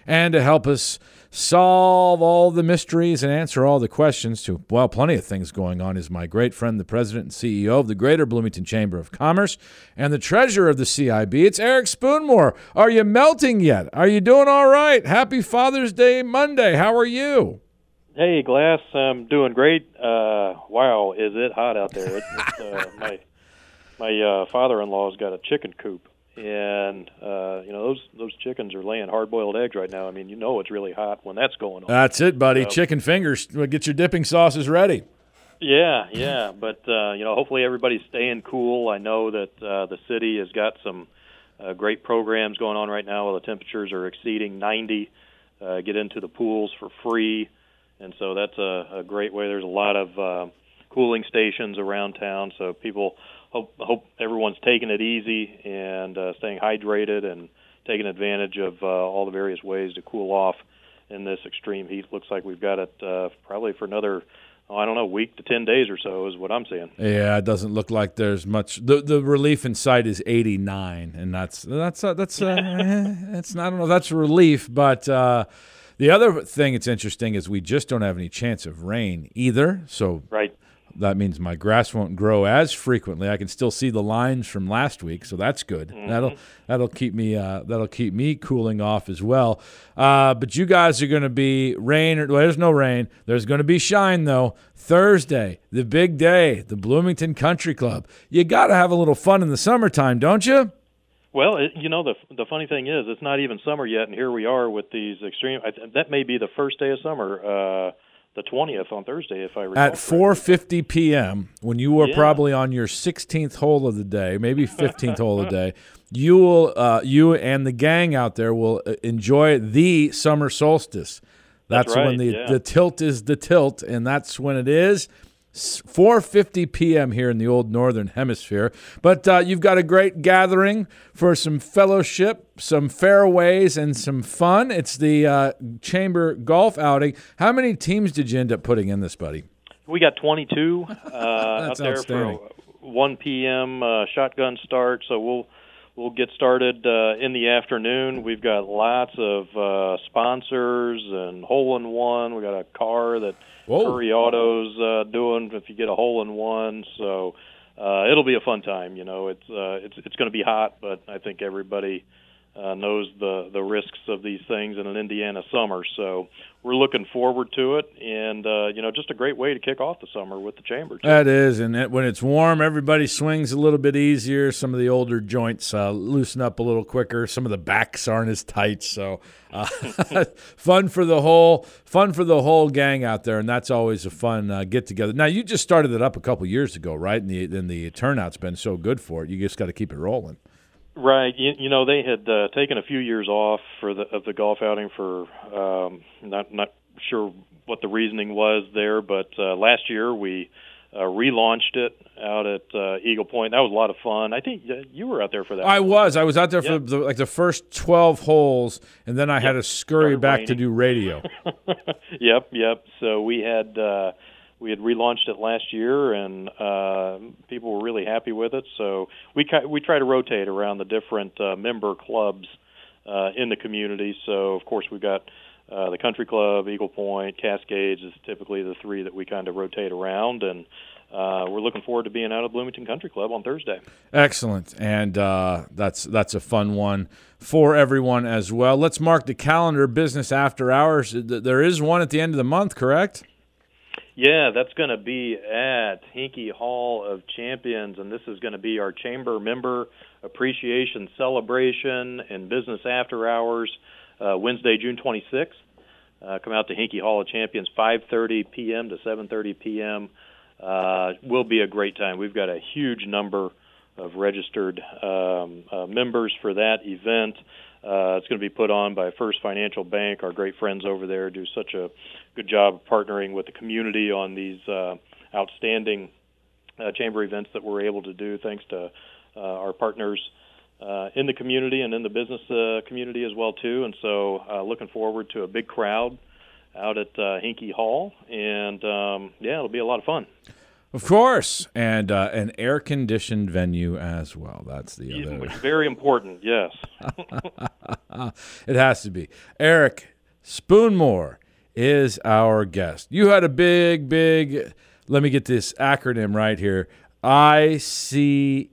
And to help us solve all the mysteries and answer all the questions to, well, plenty of things going on is my great friend, the president and CEO of the Greater Bloomington Chamber of Commerce and the treasurer of the CIB. It's Eric Spoonmore. Are you melting yet? Are you doing all right? Happy Father's Day Monday. How are you? Hey, Glass. I'm doing great. Wow, is it hot out there? My father-in-law's got a chicken coop. And, those chickens are laying hard-boiled eggs right now. I mean, it's really hot when that's going on. That's it, buddy. Chicken fingers. Get your dipping sauces ready. Yeah. But, hopefully everybody's staying cool. I know that the city has got some great programs going on right now while the temperatures are exceeding 90. Get into the pools for free. And so that's a great way. There's a lot of cooling stations around town, so people hope everyone's taking it easy and staying hydrated and taking advantage of all the various ways to cool off in this extreme heat. Looks like we've got it probably for another, week to 10 days or so is what I'm seeing. Yeah, it doesn't look like there's much. The relief in sight is 89, and that's it's I don't know, that's relief, but the other thing that's interesting is we just don't have any chance of rain either. So right. That means my grass won't grow as frequently. I can still see the lines from last week, so that's good. Mm-hmm. That'll keep me cooling off as well. But you guys are going to be rain. There's no rain. There's going to be shine though. Thursday, the big day, the Bloomington Country Club. You got to have a little fun in the summertime, don't you? Well, the funny thing is, it's not even summer yet, and here we are with these extreme. That may be the first day of summer. The 20th on Thursday, if I recall. At 4:50 p.m., when you were probably on your 16th hole of the day, maybe 15th hole of the day, you and the gang out there will enjoy the summer solstice. That's right, when the tilt is the tilt, and that's when it is. 4:50 p.m. here in the old northern hemisphere. But you've got a great gathering for some fellowship, some fairways, and some fun. It's the Chamber Golf outing. How many teams did you end up putting in this, buddy? We got 22 out there for 1 p.m. Shotgun start. So we'll get started in the afternoon. We've got lots of sponsors and hole-in-one. We got a car that Curry Auto's doing if you get a hole-in-one. So it'll be a fun time. It's going to be hot, but I think everybody knows the risks of these things in an Indiana summer. So we're looking forward to it, and just a great way to kick off the summer with the Chamber, too. That is, and when it's warm, everybody swings a little bit easier. Some of the older joints loosen up a little quicker. Some of the backs aren't as tight. So fun for the whole gang out there, and that's always a fun get together. Now you just started it up a couple years ago, right? And the turnout's been so good for it. You just got to keep it rolling. Right. They had taken a few years off of the golf outing for not sure what the reasoning was there, but last year we relaunched it out at Eagle Point. That was a lot of fun. I think you were out there for that. I was out there for the first 12 holes, and then I had to scurry back to do radio. Yep. So we had relaunched it last year, and people were really happy with it. So we try to rotate around the different member clubs in the community. So, of course, we've got the Country Club, Eagle Point, Cascades is typically the three that we kind of rotate around, and we're looking forward to being out at Bloomington Country Club on Thursday. Excellent, and that's a fun one for everyone as well. Let's mark the calendar, business after hours. There is one at the end of the month, correct? Yeah, that's going to be at Hinkey Hall of Champions, and this is going to be our Chamber Member Appreciation Celebration and Business After Hours, Wednesday, June 26th. Come out to Hinkey Hall of Champions, 5:30 p.m. to 7:30 p.m. Will be a great time. We've got a huge number of registered members for that event. It's going to be put on by First Financial Bank. Our great friends over there do such a good job of partnering with the community on these outstanding chamber events that we're able to do, thanks to our partners in the community and in the business community as well, too. And so looking forward to a big crowd out at Hinkey Hall. And, it'll be a lot of fun. Of course, and an air-conditioned venue as well. That's the other. Which is very important, yes. It has to be. Eric Spoonmore is our guest. You had a big, let me get this acronym right here, ICEA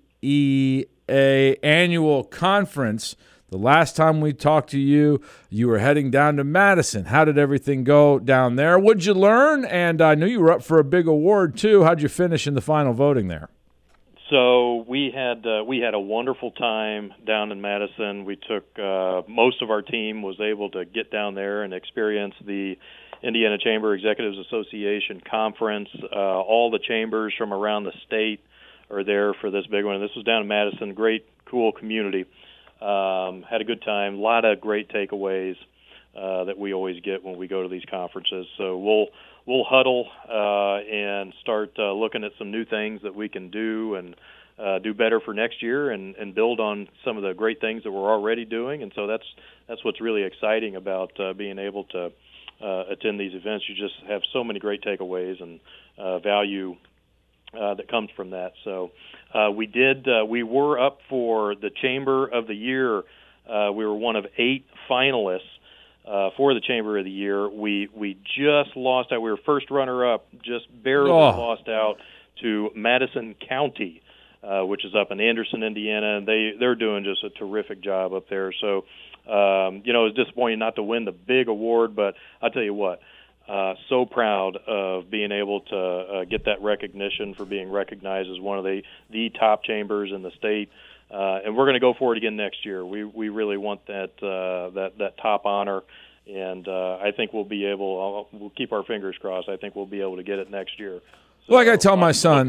annual conference. The last time we talked to you, you were heading down to Madison. How did everything go down there? What'd you learn? And I knew you were up for a big award, too. How'd you finish in the final voting there? So we had a wonderful time down in Madison. We took most of our team was able to get down there and experience the Indiana Chamber Executives Association conference. All the chambers from around the state are there for this big one. And this was down in Madison. Great, cool community. Had a good time. A lot of great takeaways that we always get when we go to these conferences. So we'll huddle and start looking at some new things that we can do and do better for next year and build on some of the great things that we're already doing. And so that's what's really exciting about being able to attend these events. You just have so many great takeaways and value that comes from that. So we were up for the Chamber of the Year. We were one of 8 finalists for the Chamber of the Year. We just lost out. We were first runner-up, just barely lost out to Madison County, which is up in Anderson, Indiana, and they're doing just a terrific job up there. So, it was disappointing not to win the big award, but I'll tell you what, so proud of being able to get that recognition for being recognized as one of the top chambers in the state. And we're going to go for it again next year. We really want that top honor, and I think we'll be able. We'll keep our fingers crossed. I think we'll be able to get it next year. So, like I tell my son,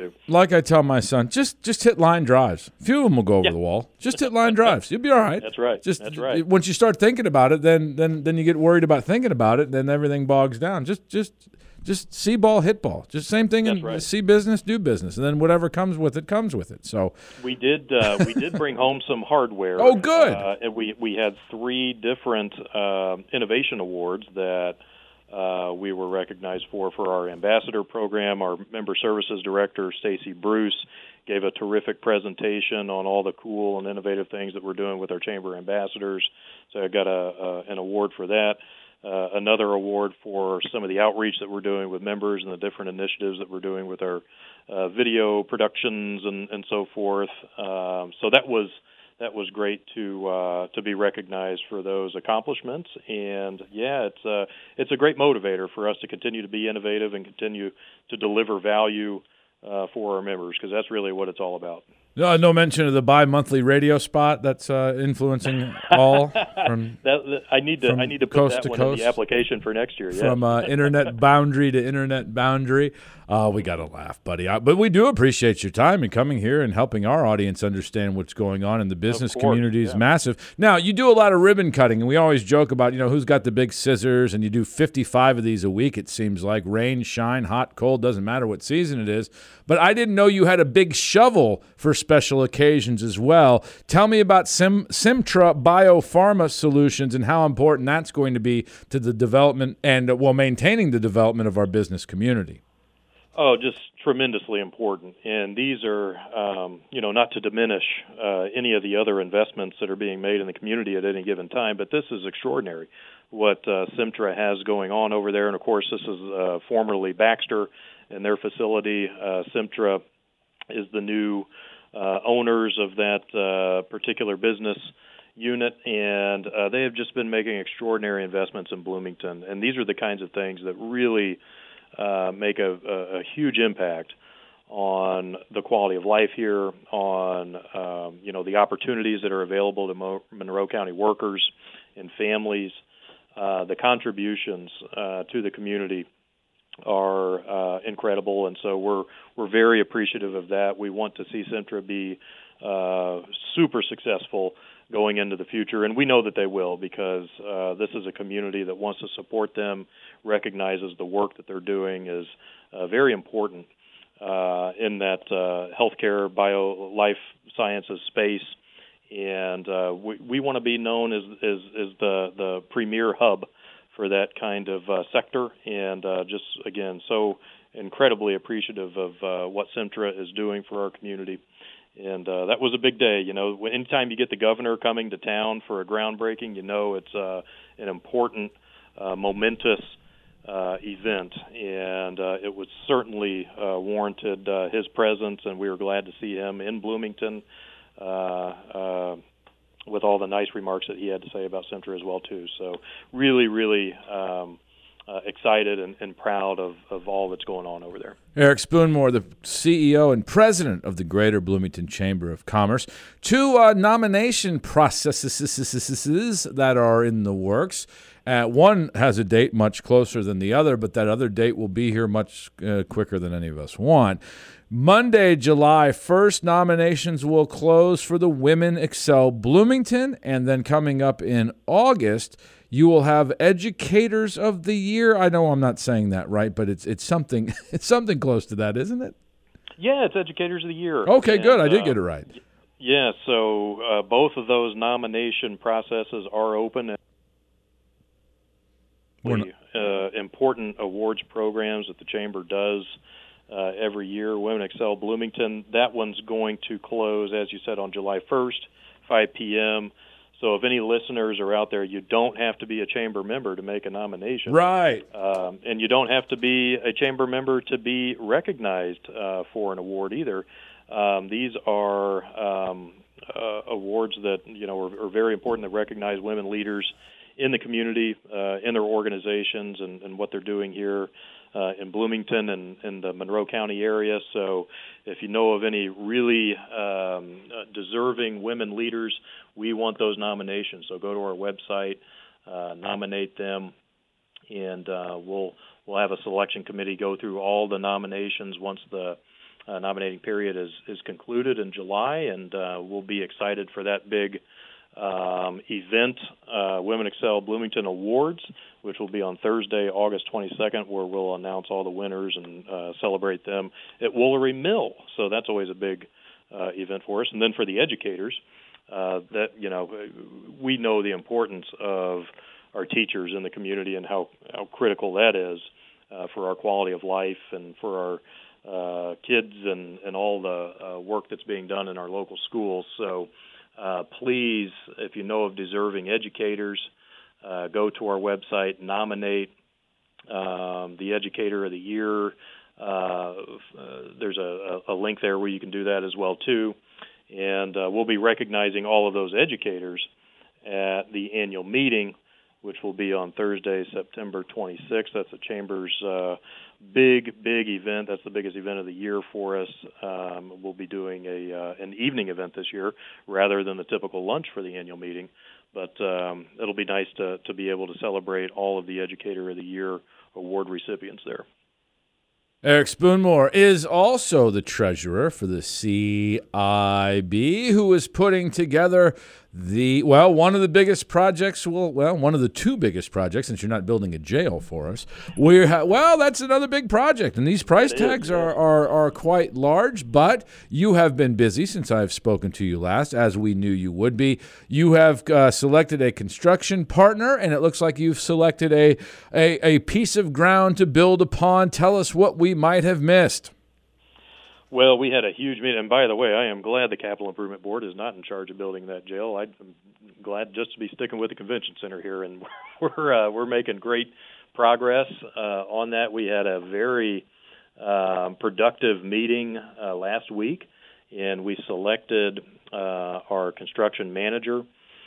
just hit line drives. A few of them will go over the wall. Just hit line drives. You'll be all right. That's right. That's right. Once you start thinking about it, then you get worried about thinking about it. Then everything bogs down. Just see ball, hit ball. Just same thing. That's right. See business, do business, and then whatever comes with it comes with it. So we did bring home some hardware. Oh, good. And we had 3 different innovation awards that we were recognized for our ambassador program. Our member services director, Stacy Bruce, gave a terrific presentation on all the cool and innovative things that we're doing with our chamber ambassadors. So I got an award for that. Another award for some of the outreach that we're doing with members and the different initiatives that we're doing with our video productions and so forth. So that was great to be recognized for those accomplishments, and it's a great motivator for us to continue to be innovative and continue to deliver value for our members, because that's really what it's all about. No mention of the bi-monthly radio spot that's influencing all from I need to put that one in the application for next year. From internet boundary to internet boundary. We got to laugh, buddy. But we do appreciate your time and coming here and helping our audience understand what's going on in the business community is massive. Now, you do a lot of ribbon cutting, and we always joke about, who's got the big scissors, and you do 55 of these a week, it seems like. Rain, shine, hot, cold, doesn't matter what season it is. But I didn't know you had a big shovel for special occasions as well. Tell me about Simtra Biopharma Solutions and how important that's going to be to the development and, maintaining the development of our business community. Oh, just tremendously important. And these are, not to diminish any of the other investments that are being made in the community at any given time, but this is extraordinary what Simtra has going on over there. And, of course, this is formerly Baxter and their facility. Simtra is the new owners of that particular business unit, and they have just been making extraordinary investments in Bloomington. And these are the kinds of things that really make a huge impact on the quality of life here, on the opportunities that are available to Monroe County workers and families. The contributions to the community are incredible, and so we're very appreciative of that. We want to see Simtra be super successful going into the future, and we know that they will, because this is a community that wants to support them, recognizes the work that they're doing is very important in that healthcare, life sciences space, and we want to be known as the premier hub for that kind of sector, and just, again, so incredibly appreciative of what Centra is doing for our community. And that was a big day. Anytime you get the governor coming to town for a groundbreaking, it's an important, momentous event, and it was certainly warranted his presence, and we were glad to see him in Bloomington with all the nice remarks that he had to say about Centra as well, too. So really, really excited and proud of all that's going on over there. Eric Spoonmore, the CEO and president of the Greater Bloomington Chamber of Commerce. 2 nomination processes that are in the works. One has a date much closer than the other, but that other date will be here much quicker than any of us want. Monday, July 1st, nominations will close for the Women Excel Bloomington, and then coming up in August, you will have Educators of the Year. I know I'm not saying that right, but it's something close to that, isn't it? Yeah, it's Educators of the Year. Okay, good. I did get it right. Yeah, so both of those nomination processes are open. Important awards programs that the Chamber does every year. Women Excel Bloomington, that one's going to close, as you said, on July 1st, 5 p.m., so if any listeners are out there, you don't have to be a Chamber member to make a nomination. Right. And you don't have to be a Chamber member to be recognized for an award either. These are awards that, are very important, that recognize women leaders in the community, in their organizations, and what they're doing here in Bloomington and in the Monroe County area. So if you know of any really deserving women leaders, we want those nominations. So go to our website, nominate them, and we'll have a selection committee go through all the nominations once the nominating period is concluded in July, and we'll be excited for that big event, Women Excel Bloomington Awards, which will be on Thursday, August 22nd, where we'll announce all the winners and celebrate them at Woolery Mill. So that's always a big event for us. And then for the educators, we know the importance of our teachers in the community and how critical that is for our quality of life and for our kids and all the work that's being done in our local schools. So please, if you know of deserving educators, go to our website, nominate the Educator of the Year. There's a link there where you can do that as well, too. And we'll be recognizing all of those educators at the annual meeting, which will be on Thursday, September 26th. That's the Chamber's big event. That's the biggest event of the year for us. We'll be doing an evening event this year rather than the typical lunch for the annual meeting. But it'll be nice to be able to celebrate all of the Educator of the Year award recipients there. Eric Spoonmore is also the treasurer for the CIB, who is putting together one of the biggest projects, one of the 2 biggest projects, since you're not building a jail for us. That's another big project, and these price tags are quite large, but you have been busy since I've spoken to you last, as we knew you would be. You have selected a construction partner, and it looks like you've selected a piece of ground to build upon. Tell us what we might have missed. Well, we had a huge meeting, and by the way, I am glad the Capital Improvement Board is not in charge of building that jail. I'm glad just to be sticking with the convention center here, and we're making great progress on that. We had a very productive meeting last week, and we selected our construction manager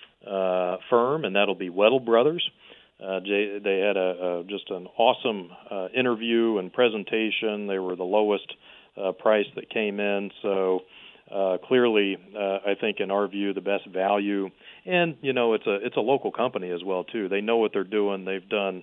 firm, and that'll be Weddle Brothers. They had just an awesome interview and presentation. They were the lowest price that came in, so clearly, I think in our view, the best value. And it's a local company as well too. They know what they're doing. They've done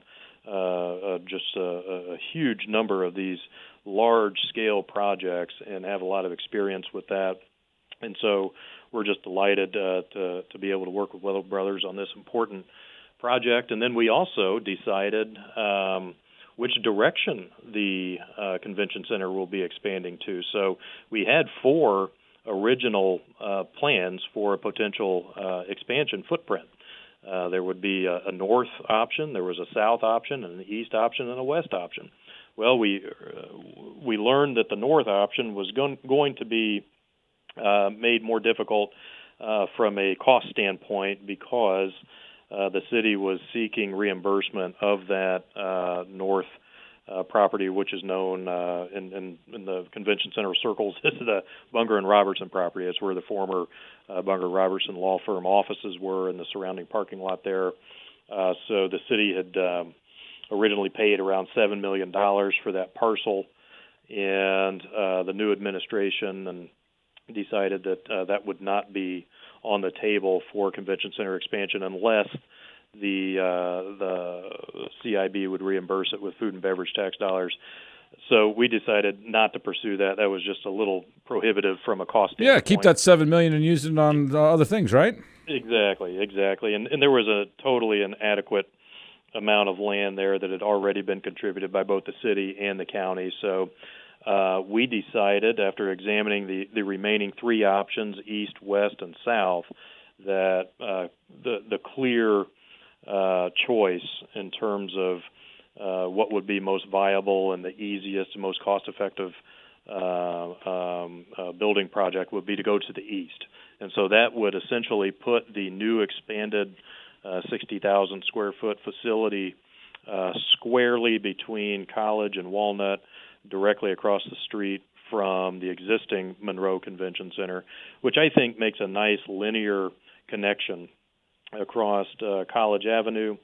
just a huge number of these large-scale projects and have a lot of experience with that. And so we're just delighted to be able to work with Weddle Brothers on this important project. And then we also decided which direction the convention center will be expanding to. So we had 4 original plans for a potential expansion footprint. There would be a north option, there was a south option, and an east option, and a west option. Well, we learned that the north option was going to be made more difficult from a cost standpoint because the city was seeking reimbursement of that north property, which is known in the convention center circles as the Bunger and Robertson property. It's where the former Bunger Robertson law firm offices were in the surrounding parking lot there. So the city had originally paid around $7 million for that parcel, and the new administration decided that that would not be on the table for convention center expansion unless the CIB would reimburse it with food and beverage tax dollars. So we decided not to pursue that. That was just a little prohibitive from a cost standpoint. Yeah, keep that $7 million and use it on other things, right? Exactly. And there was a totally inadequate amount of land there that had already been contributed by both the city and the county. So we decided, after examining the remaining three options, east, west, and south, that the clear choice in terms of what would be most viable and the easiest and most cost-effective building project would be to go to the east. And so that would essentially put the new expanded 60,000 square foot facility squarely between College and Walnut, directly across the street from the existing Monroe Convention Center, which I think makes a nice linear connection across College Avenue.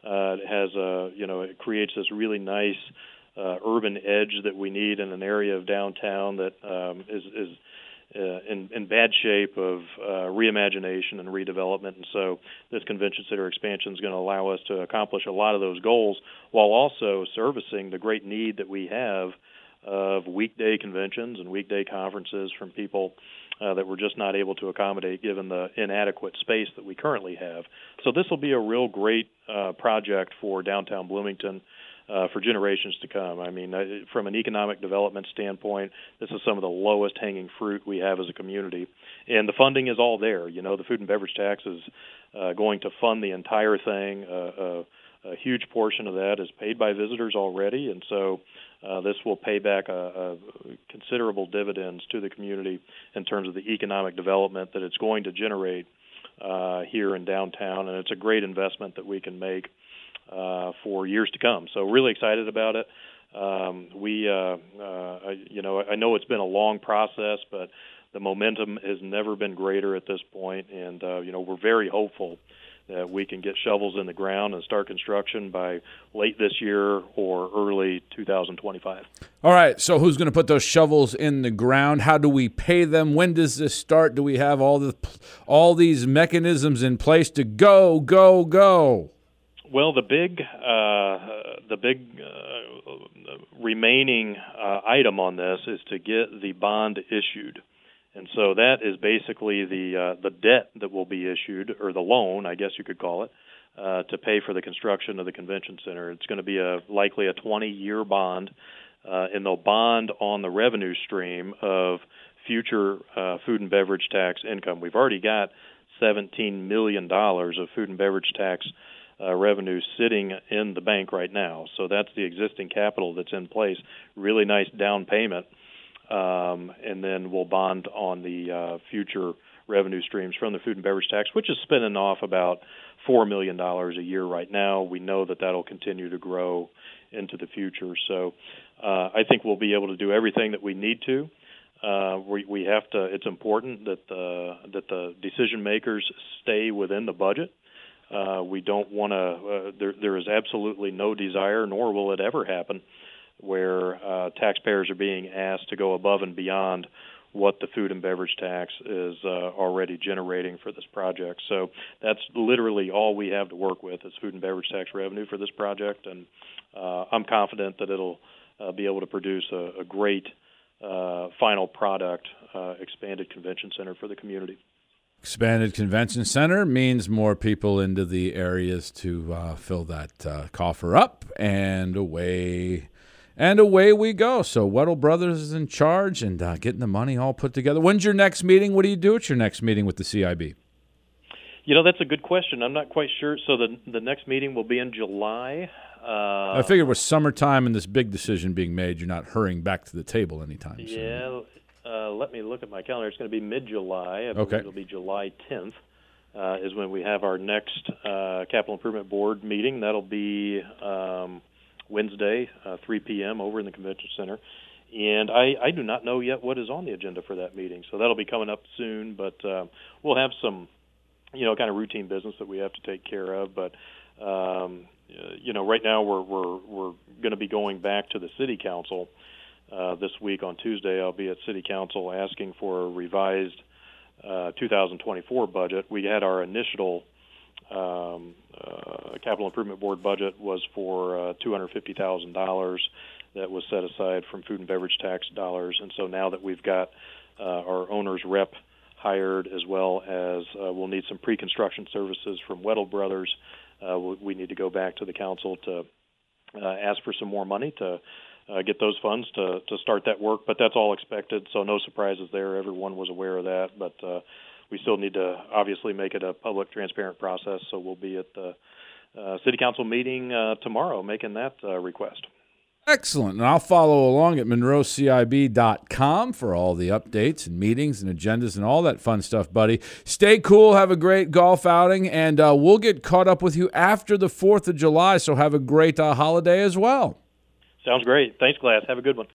It creates this really nice urban edge that we need in an area of downtown that is in bad shape of reimagination and redevelopment. And so this convention center expansion is going to allow us to accomplish a lot of those goals while also servicing the great need that we have of weekday conventions and weekday conferences from people that we're just not able to accommodate given the inadequate space that we currently have. So this will be a real great project for downtown Bloomington for generations to come. I mean, from an economic development standpoint, this is some of the lowest hanging fruit we have as a community. And the funding is all there. You know, the food and beverage tax is going to fund the entire thing. A huge portion of that is paid by visitors already, and so this will pay back a considerable dividends to the community in terms of the economic development that it's going to generate here in downtown, and it's a great investment that we can make for years to come. So really excited about it. I know it's been a long process, but the momentum has never been greater at this point, and we're very hopeful that we can get shovels in the ground and start construction by late this year or early 2025. All right, so who's going to put those shovels in the ground? How do we pay them? When does this start? Do we have all these mechanisms in place to go? Well, the big remaining item on this is to get the bond issued. And so that is basically the debt that will be issued, or the loan, I guess you could call it, to pay for the construction of the convention center. It's going to be likely a 20-year bond, and they'll bond on the revenue stream of future food and beverage tax income. We've already got $17 million of food and beverage tax revenue sitting in the bank right now. So that's the existing capital that's in place. Really nice down payment. And then we'll bond on the future revenue streams from the food and beverage tax, which is spinning off about $4 million a year right now. We know that that'll continue to grow into the future. So I think we'll be able to do everything that we need to. We have to. It's important that the decision makers stay within the budget. We don't want to. There is absolutely no desire, nor will it ever happen, where taxpayers are being asked to go above and beyond what the food and beverage tax is already generating for this project. So that's literally all we have to work with is food and beverage tax revenue for this project, and I'm confident that it'll be able to produce a great final product, expanded convention center for the community. Expanded convention center means more people into the areas to fill that coffer up, and away we go. So Weddle Brothers is in charge and getting the money all put together. When's your next meeting? What do you do at your next meeting with the CIB? That's a good question. I'm not quite sure. So the next meeting will be in July. I figured with summertime and this big decision being made, you're not hurrying back to the table anytime soon. Yeah. Let me look at my calendar. It's going to be mid-July. I believe it'll be July 10th is when we have our next Capital Improvement Board meeting. That'll be Wednesday, 3 p.m. over in the Convention Center. And I do not know yet what is on the agenda for that meeting. So that'll be coming up soon. But we'll have some, kind of routine business that we have to take care of. But, right now we're going to be going back to the City Council. This week on Tuesday, I'll be at City Council asking for a revised 2024 budget. We had our initial Capital Improvement Board budget was for $250,000 that was set aside from food and beverage tax dollars. And so now that we've got our owner's rep hired, as well as we'll need some pre-construction services from Weddle Brothers, we need to go back to the council to ask for some more money to get those funds to start that work. But that's all expected, so no surprises there. Everyone was aware of that, but we still need to obviously make it a public, transparent process. So we'll be at the City Council meeting tomorrow making that request. Excellent. And I'll follow along at monroecib.com for all the updates and meetings and agendas and all that fun stuff, buddy. Stay cool. Have a great golf outing, and we'll get caught up with you after the 4th of July, so have a great holiday as well. Sounds great. Thanks, Glass. Have a good one.